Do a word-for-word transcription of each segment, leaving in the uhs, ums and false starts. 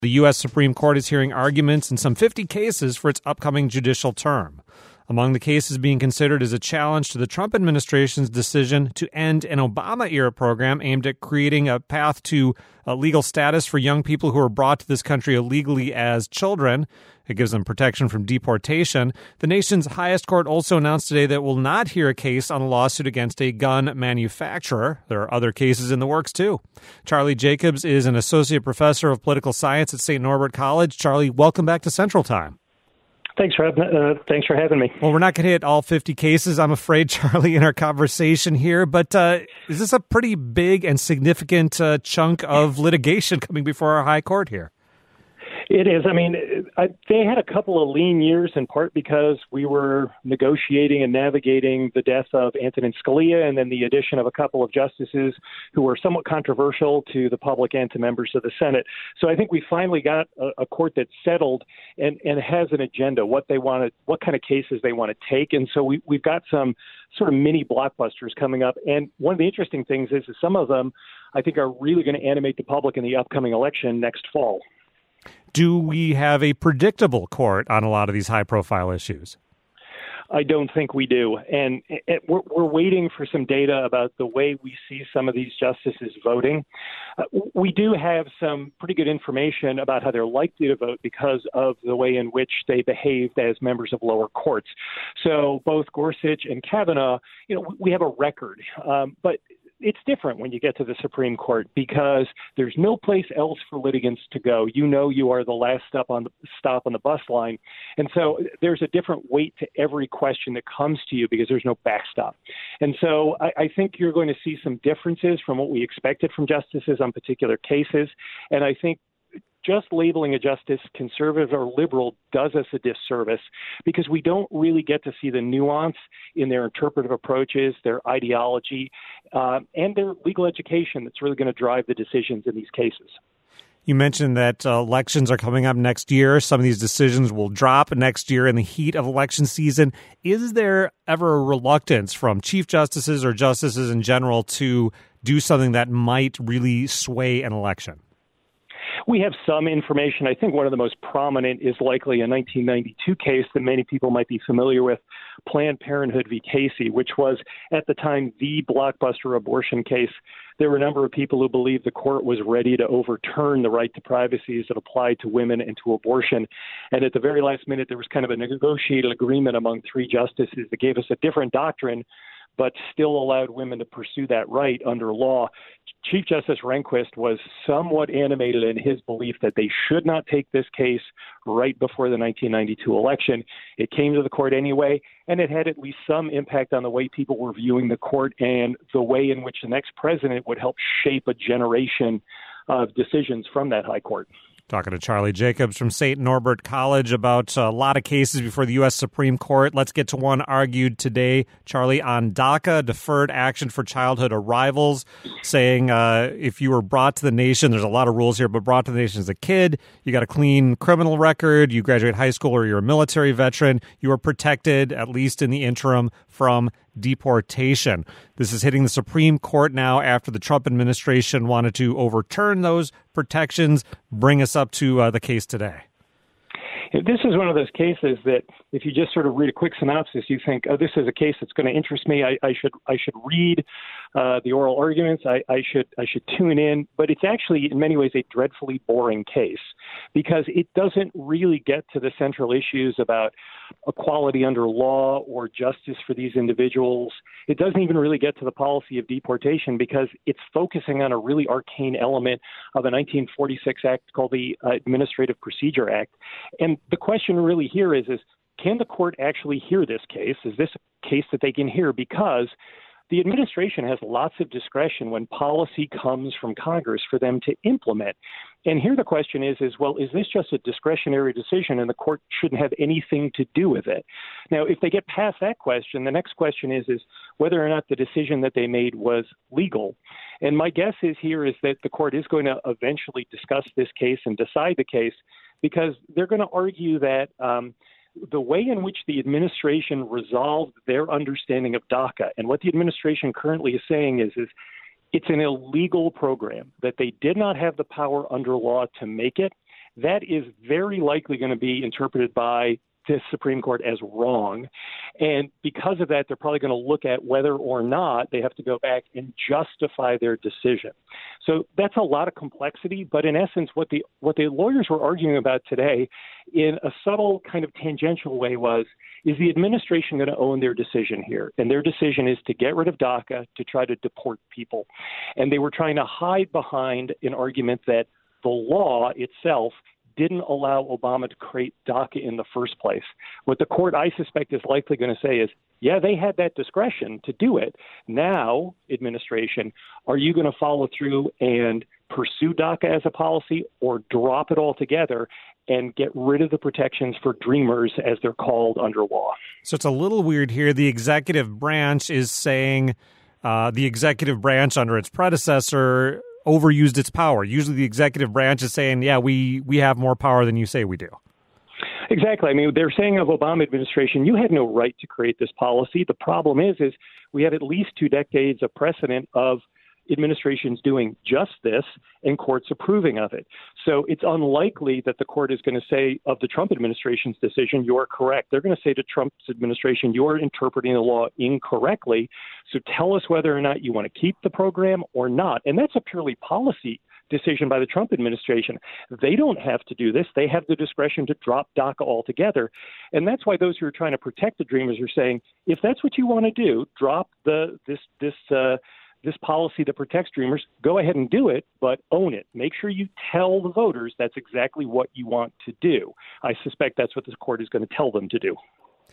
The U S Supreme Court is hearing arguments in some fifty cases for its upcoming judicial term. Among the cases being considered is a challenge to the Trump administration's decision to end an Obama-era program aimed at creating a path to a legal status for young people who are brought to this country illegally as children. It gives them protection from deportation. The nation's highest court also announced today that it will not hear a case on a lawsuit against a gun manufacturer. There are other cases in the works, too. Charlie Jacobs is an associate professor of political science at Saint Norbert College. Charlie, welcome back to Central Time. Thanks for having, uh, thanks for having me. Well, we're not going to hit all fifty cases, I'm afraid, Charlie, in our conversation here. But uh, is this a pretty big and significant uh, chunk of litigation coming before our high court here? It is. I mean, I, they had a couple of lean years in part because we were negotiating and navigating the death of Antonin Scalia and then the addition of a couple of justices who were somewhat controversial to the public and to members of the Senate. So I think we finally got a, a court that's settled and, and has an agenda, what they want to, what kind of cases they want to take. And so we, we've got some sort of mini blockbusters coming up. And one of the interesting things is that some of them, I think, are really going to animate the public in the upcoming election next fall. Do we have a predictable court on a lot of these high-profile issues? I don't think we do. And it, we're, we're waiting for some data about the way we see some of these justices voting. Uh, we do have some pretty good information about how they're likely to vote because of the way in which they behaved as members of lower courts. So both Gorsuch and Kavanaugh, you know, we have a record. Um, but it's different when you get to the Supreme Court because there's no place else for litigants to go. You know you are the last stop on the stop on the bus line. And so there's a different weight to every question that comes to you because there's no backstop. And so I, I think you're going to see some differences from what we expected from justices on particular cases. And I think just labeling a justice conservative or liberal does us a disservice because we don't really get to see the nuance in their interpretive approaches, their ideology, uh, and their legal education that's really going to drive the decisions in these cases. You mentioned that uh, elections are coming up next year. Some of these decisions will drop next year in the heat of election season. Is there ever a reluctance from chief justices or justices in general to do something that might really sway an election? We have some information. I think one of the most prominent is likely a nineteen ninety-two case that many people might be familiar with, Planned Parenthood v. Casey, which was at the time the blockbuster abortion case. There were a number of people who believed the court was ready to overturn the right to privacy as it applied to women and to abortion. And at the very last minute, there was kind of a negotiated agreement among three justices that gave us a different doctrine, but still allowed women to pursue that right under law. Chief Justice Rehnquist was somewhat animated in his belief that they should not take this case right before the nineteen ninety-two election. It came to the court anyway, and it had at least some impact on the way people were viewing the court and the way in which the next president would help shape a generation of decisions from that high court. Talking to Charlie Jacobs from Saint Norbert College about a lot of cases before the U S Supreme Court. Let's get to one argued today, Charlie, on DACA, Deferred Action for Childhood Arrivals, saying uh, if you were brought to the nation, there's a lot of rules here, but brought to the nation as a kid, you got a clean criminal record, you graduate high school or you're a military veteran, you are protected, at least in the interim, from deportation. This is hitting the Supreme Court now after the Trump administration wanted to overturn those protections. Bring us up to uh, the case today. This is one of those cases that if you just sort of read a quick synopsis, you think, oh, this is a case that's going to interest me. I, I should I should read uh, the oral arguments. I, I should I should tune in. But it's actually, in many ways, a dreadfully boring case because it doesn't really get to the central issues about equality under law or justice for these individuals. It doesn't even really get to the policy of deportation because it's focusing on a really arcane element of a nineteen forty-six act called the uh, Administrative Procedure Act. And the question really here is, is can the court actually hear this case? Is this a case that they can hear? Because the administration has lots of discretion when policy comes from Congress for them to implement. And here the question is, is, well, is this just a discretionary decision and the court shouldn't have anything to do with it? Now, if they get past that question, the next question is, is whether or not the decision that they made was legal. And my guess is here is that the court is going to eventually discuss this case and decide the case because they're going to argue that um, the way in which the administration resolved their understanding of DACA and what the administration currently is saying is, is it's an illegal program, that they did not have the power under law to make it, that is very likely going to be interpreted by the Supreme Court as wrong. And because of that, they're probably going to look at whether or not they have to go back and justify their decision. So that's a lot of complexity. But in essence, what the what the lawyers were arguing about today in a subtle kind of tangential way was, is the administration going to own their decision here? And their decision is to get rid of DACA, to try to deport people. And they were trying to hide behind an argument that the law itself didn't allow Obama to create DACA in the first place. What the court, I suspect, is likely going to say is, yeah, they had that discretion to do it. Now, administration, are you going to follow through and pursue DACA as a policy, or drop it altogether and get rid of the protections for dreamers, as they're called under law? So it's a little weird here. The executive branch is saying uh, the executive branch under its predecessor overused its power. Usually the executive branch is saying, yeah, we, we have more power than you say we do. Exactly. I mean, they're saying of Obama administration, you had no right to create this policy. The problem is, is we have at least two decades of precedent of administrations doing just this and courts approving of it. So it's unlikely that the court is going to say of the Trump administration's decision, you're correct. They're going to say to Trump's administration, you're interpreting the law incorrectly. So tell us whether or not you want to keep the program or not. And that's a purely policy decision by the Trump administration. They don't have to do this. They have the discretion to drop DACA altogether. And that's why those who are trying to protect the dreamers are saying, if that's what you want to do, drop the this this uh, this policy that protects dreamers, go ahead and do it, but own it. Make sure you tell the voters that's exactly what you want to do. I suspect that's what this court is going to tell them to do.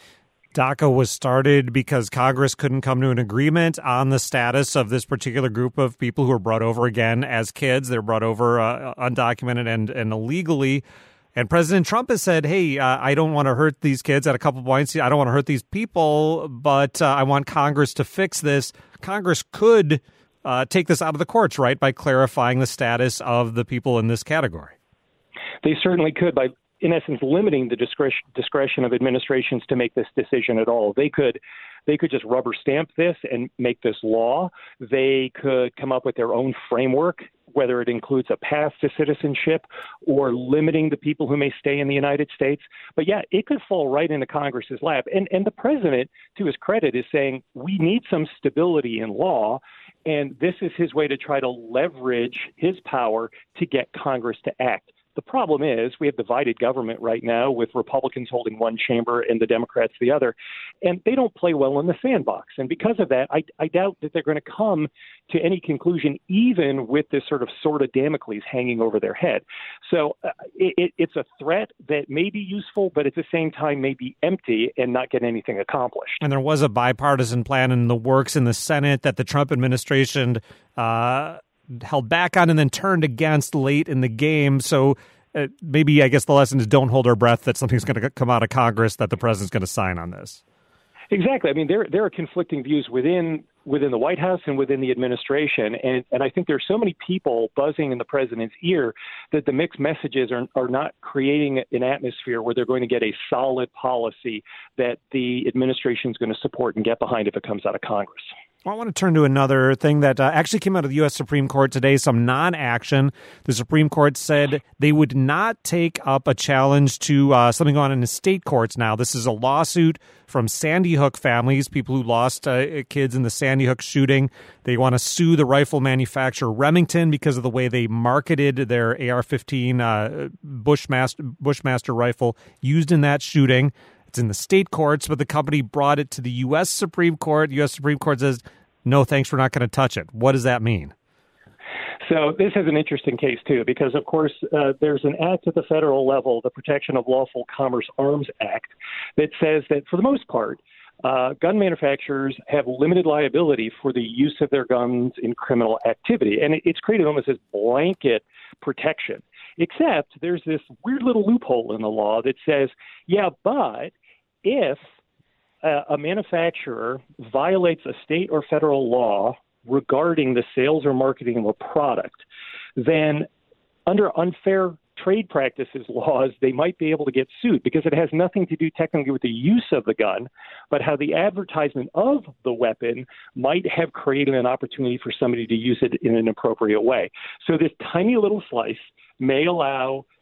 DACA was started because Congress couldn't come to an agreement on the status of this particular group of people who were brought over again as kids. They're brought over uh, undocumented and, and illegally. And President Trump has said, hey, uh, I don't want to hurt these kids at a couple points. I don't want to hurt these people, but uh, I want Congress to fix this. Congress could uh, take this out of the courts, right, by clarifying the status of the people in this category. They certainly could by, in essence, limiting the discretion, discretion of administrations to make this decision at all. They could They could just rubber stamp this and make this law. They could come up with their own framework, whether it includes a path to citizenship or limiting the people who may stay in the United States. But yeah, it could fall right into Congress's lap. And, and the president, to his credit, is saying we need some stability in law. And this is his way to try to leverage his power to get Congress to act. The problem is we have divided government right now with Republicans holding one chamber and the Democrats the other, and they don't play well in the sandbox. And because of that, I, I doubt that they're going to come to any conclusion, even with this sort of sword of Damocles hanging over their head. So uh, it, it's a threat that may be useful, but at the same time may be empty and not get anything accomplished. And there was a bipartisan plan in the works in the Senate that the Trump administration uh held back on and then turned against late in the game. So uh, maybe, I guess, the lesson is don't hold our breath that something's going to come out of Congress that the president's going to sign on this. Exactly. I mean, there there are conflicting views within within the White House and within the administration. And, and I think there are so many people buzzing in the president's ear that the mixed messages are, are not creating an atmosphere where they're going to get a solid policy that the administration is going to support and get behind if it comes out of Congress. I want to turn to another thing that uh, actually came out of the U S Supreme Court today, some non-action. The Supreme Court said they would not take up a challenge to uh, something going on in the state courts now. This is a lawsuit from Sandy Hook families, people who lost uh, kids in the Sandy Hook shooting. They want to sue the rifle manufacturer Remington because of the way they marketed their A R fifteen uh, Bushmaster, Bushmaster rifle used in that shooting. It's in the state courts, but the company brought it to the U S Supreme Court. The U S Supreme Court says, no, thanks, we're not going to touch it. What does that mean? So this is an interesting case, too, because, of course, uh, there's an act at the federal level, the Protection of Lawful Commerce Arms Act, that says that, for the most part, uh, gun manufacturers have limited liability for the use of their guns in criminal activity. And it, it's created almost as blanket protection. Except there's this weird little loophole in the law that says, yeah, but if uh, a manufacturer violates a state or federal law regarding the sales or marketing of a product, then under unfair trade practices laws, they might be able to get sued because it has nothing to do technically with the use of the gun, but how the advertisement of the weapon might have created an opportunity for somebody to use it in an appropriate way. So this tiny little slice may allow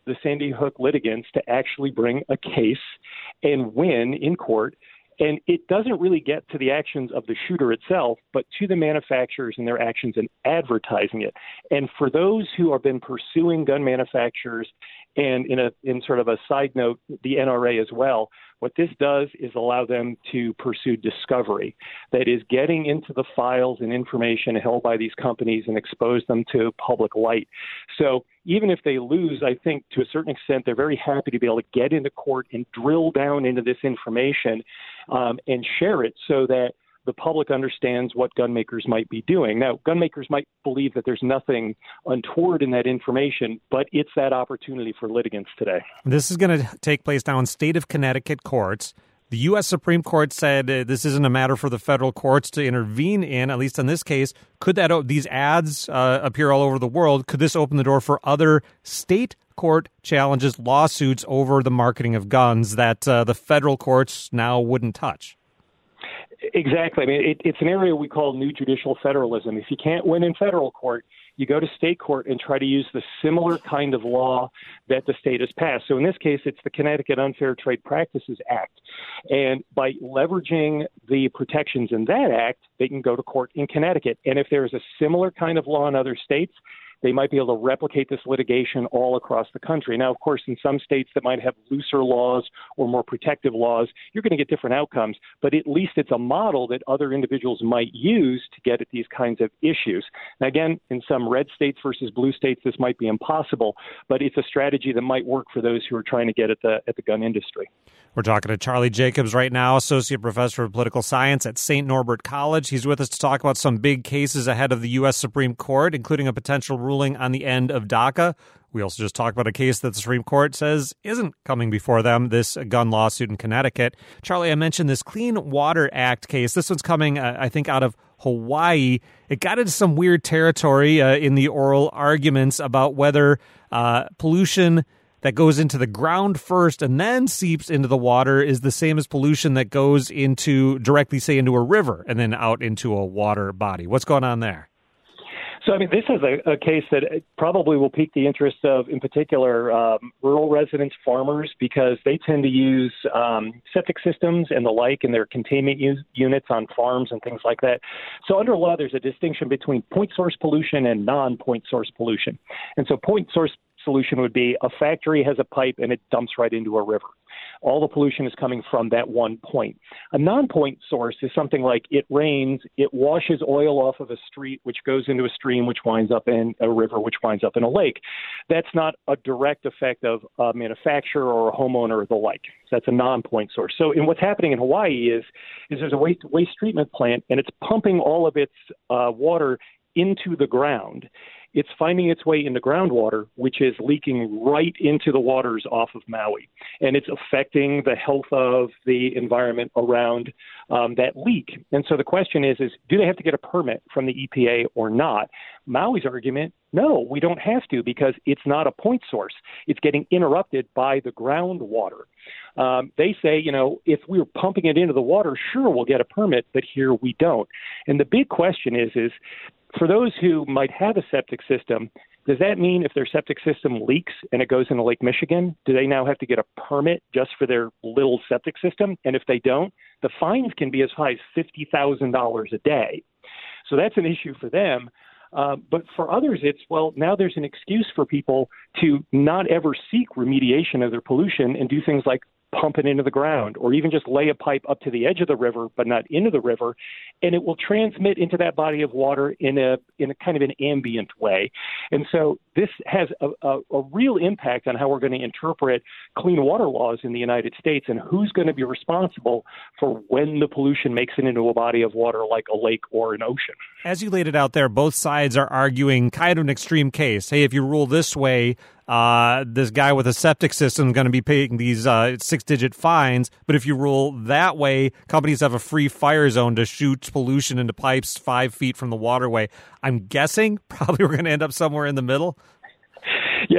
the Sandy Hook litigants to actually bring a case and win in court. And it doesn't really get to the actions of the shooter itself, but to the manufacturers and their actions in advertising it. And for those who have been pursuing gun manufacturers, and in a in sort of a side note, the N R A as well, what this does is allow them to pursue discovery. That is, getting into the files and information held by these companies and expose them to public light. So even if they lose, I think to a certain extent, they're very happy to be able to get into court and drill down into this information um, and share it so that the public understands what gun makers might be doing. Now, gun makers might believe that there's nothing untoward in that information, but it's that opportunity for litigants today. This is going to take place now in state of Connecticut courts. The U S Supreme Court said uh, this isn't a matter for the federal courts to intervene in, at least in this case. Could that o- these ads uh, appear all over the world? Could this open the door for other state court challenges, lawsuits over the marketing of guns that uh, the federal courts now wouldn't touch? Exactly. I mean, it, it's an area we call new judicial federalism. If you can't win in federal court, you go to state court and try to use the similar kind of law that the state has passed. So in this case, it's the Connecticut Unfair Trade Practices Act. And by leveraging the protections in that act, they can go to court in Connecticut. And if there is a similar kind of law in other states, they might be able to replicate this litigation all across the country. Now, of course, in some states that might have looser laws or more protective laws, you're going to get different outcomes. But at least it's a model that other individuals might use to get at these kinds of issues. Now, again, in some red states versus blue states, this might be impossible, but it's a strategy that might work for those who are trying to get at the at the gun industry. We're talking to Charlie Jacobs right now, Associate Professor of Political Science at Saint Norbert College. He's with us to talk about some big cases ahead of the U S Supreme Court, including a potential ruling on the end of DACA. We also just talked about a case that the Supreme Court says isn't coming before them, this gun lawsuit in Connecticut. Charlie, I mentioned this Clean Water Act case. This one's coming, uh, I think, out of Hawaii. It got into some weird territory uh, in the oral arguments about whether uh, pollution that goes into the ground first and then seeps into the water is the same as pollution that goes into directly, say, into a river and then out into a water body. What's going on there? So, I mean, this is a, a case that probably will pique the interest of, in particular, um, rural residents, farmers, because they tend to use um, septic systems and the like in their containment u- units on farms and things like that. So under law, there's a distinction between point source pollution and non-point source pollution. And so point source solution would be a factory has a pipe and it dumps right into a river. All the pollution is coming from that one point. A non-point source is something like it rains, it washes oil off of a street, which goes into a stream, which winds up in a river, which winds up in a lake. That's not a direct effect of a manufacturer or a homeowner or the like. That's a non-point source. So in what's happening in Hawaii is, is there's a waste, waste treatment plant, and it's pumping all of its uh, water into the ground. It's finding its way into groundwater, which is leaking right into the waters off of Maui. And it's affecting the health of the environment around um, that leak. And so the question is, is, do they have to get a permit from the E P A or not? Maui's argument, no, we don't have to, because it's not a point source. It's getting interrupted by the groundwater. Um, they say, you know, if we were pumping it into the water, sure, we'll get a permit, but here we don't. And the big question is, is for those who might have a septic system, does that mean if their septic system leaks and it goes into Lake Michigan, do they now have to get a permit just for their little septic system? And if they don't, the fines can be as high as fifty thousand dollars a day. So that's an issue for them. Uh, but for others, it's, well, now there's an excuse for people to not ever seek remediation of their pollution and do things like pump it into the ground, or even just lay a pipe up to the edge of the river, but not into the river, and it will transmit into that body of water in a in a kind of an ambient way. And so this has a, a, a real impact on how we're going to interpret clean water laws in the United States and who's going to be responsible for when the pollution makes it into a body of water like a lake or an ocean. As you laid it out there, both sides are arguing kind of an extreme case. Hey, if you rule this way, Uh, this guy with a septic system is going to be paying these uh, six-digit fines. But if you rule that way, companies have a free fire zone to shoot pollution into pipes five feet from the waterway. I'm guessing probably we're going to end up somewhere in the middle. Yeah,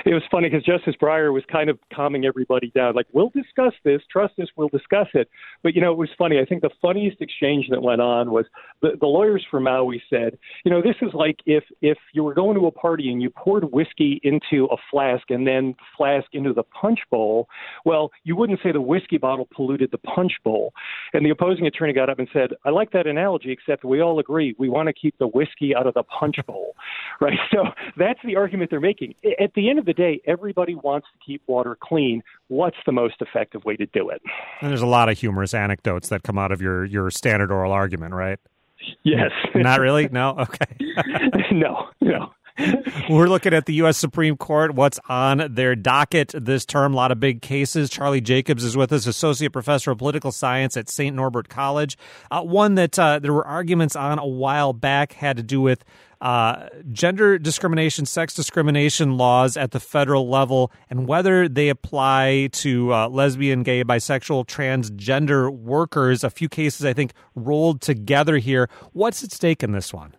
it was funny because Justice Breyer was kind of calming everybody down, like, we'll discuss this, trust us, we'll discuss it. But, you know, it was funny. I think the funniest exchange that went on was the, the lawyers for Maui said, you know, this is like if, if you were going to a party and you poured whiskey into a flask and then flask into the punch bowl, well, you wouldn't say the whiskey bottle polluted the punch bowl. And the opposing attorney got up and said, I like that analogy, except we all agree we want to keep the whiskey out of the punch bowl, right? So that's the argument they're making. At the end of the day, everybody wants to keep water clean. What's the most effective way to do it? And there's a lot of humorous anecdotes that come out of your, your standard oral argument, right? Yes. Not really? No? Okay. no, no. We're looking at the U S Supreme Court, what's on their docket this term. A lot of big cases. Charlie Jacobs is with us, Associate Professor of Political Science at Saint Norbert College. Uh, one that uh, there were arguments on a while back had to do with uh, gender discrimination, sex discrimination laws at the federal level and whether they apply to uh, lesbian, gay, bisexual, transgender workers. A few cases, I think, rolled together here. What's at stake in this one?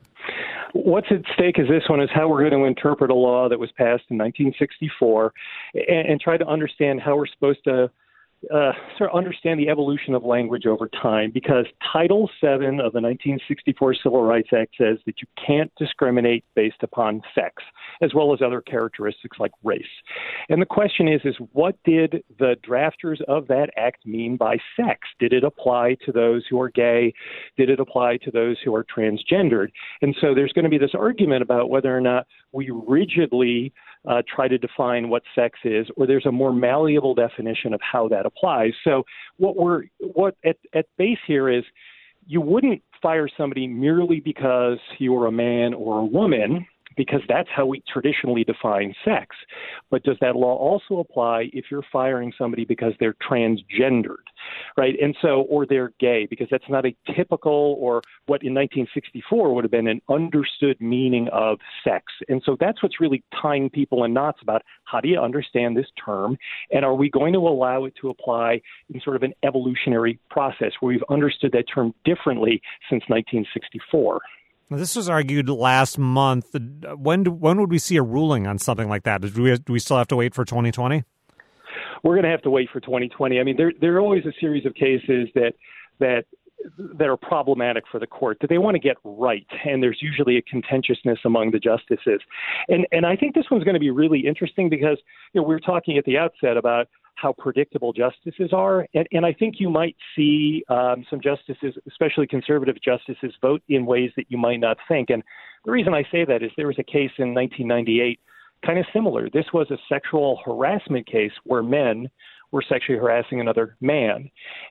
What's at stake is this one is how we're going to interpret a law that was passed in nineteen sixty-four and, and try to understand how we're supposed to uh, sort of understand the evolution of language over time, because Title seven of the nineteen sixty-four Civil Rights Act says that you can't discriminate based upon sex, as well as other characteristics like race. And the question is, is what did the drafters of that act mean by sex? Did it apply to those who are gay? Did it apply to those who are transgendered? And so there's going to be this argument about whether or not we rigidly uh, try to define what sex is, or there's a more malleable definition of how that applies. So what we're what at, at base here is you wouldn't fire somebody merely because you're a man or a woman, because that's how we traditionally define sex. But does that law also apply if you're firing somebody because they're transgendered, right? And so, or they're gay, because that's not a typical or what in nineteen sixty-four would have been an understood meaning of sex. And so that's what's really tying people in knots about how do you understand this term, and are we going to allow it to apply in sort of an evolutionary process where we've understood that term differently since nineteen sixty-four. This was argued last month. When do, when would we see a ruling on something like that? Do we, do we still have to wait for twenty twenty? We're going to have to wait for twenty twenty. I mean, there there are always a series of cases that that that are problematic for the court that they want to get right, and there's usually a contentiousness among the justices. And and I think this one's going to be really interesting because, you know, we were talking at the outset about how predictable justices are. And, and I think you might see um, some justices, especially conservative justices, vote in ways that you might not think. And the reason I say that is there was a case in nineteen ninety-eight, kind of similar. This was a sexual harassment case where men were sexually harassing another man.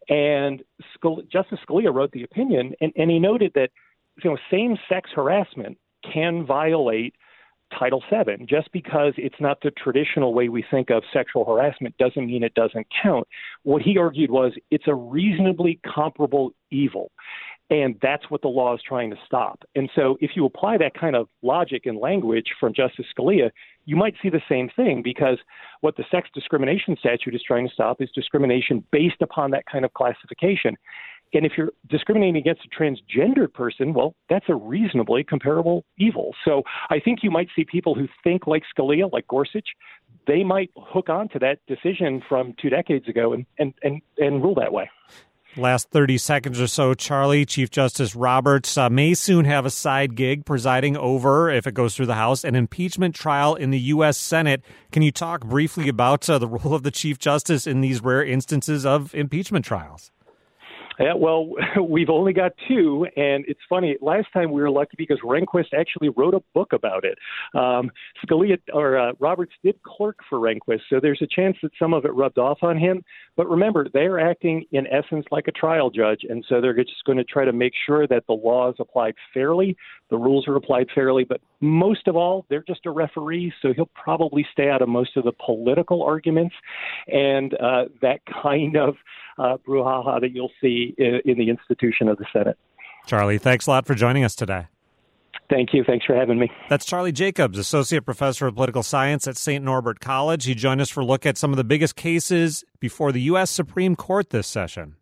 And Scali- Justice Scalia wrote the opinion, and, and he noted that, you know, same-sex harassment can violate Title seven. Just because it's not the traditional way we think of sexual harassment doesn't mean it doesn't count. What he argued was it's a reasonably comparable evil, and that's what the law is trying to stop. And so if you apply that kind of logic and language from Justice Scalia, you might see the same thing, because what the sex discrimination statute is trying to stop is discrimination based upon that kind of classification. And if you're discriminating against a transgendered person, well, that's a reasonably comparable evil. So I think you might see people who think like Scalia, like Gorsuch, they might hook on to that decision from two decades ago and, and, and, and rule that way. Last thirty seconds or so, Charlie, Chief Justice Roberts uh, may soon have a side gig presiding over, if it goes through the House, an impeachment trial in the U S Senate. Can you talk briefly about uh, the role of the Chief Justice in these rare instances of impeachment trials? Yeah, well, we've only got two, and it's funny. Last time we were lucky because Rehnquist actually wrote a book about it. Um, Scalia or uh, Roberts did clerk for Rehnquist, so there's a chance that some of it rubbed off on him. But remember, they're acting in essence like a trial judge, and so they're just going to try to make sure that the law is applied fairly, the rules are applied fairly. But most of all, they're just a referee, so he'll probably stay out of most of the political arguments and uh, that kind of uh, brouhaha that you'll see in, in the institution of the Senate. Charlie, thanks a lot for joining us today. Thank you. Thanks for having me. That's Charlie Jacobs, Associate Professor of Political Science at Saint Norbert College. He joined us for a look at some of the biggest cases before the U S Supreme Court this session.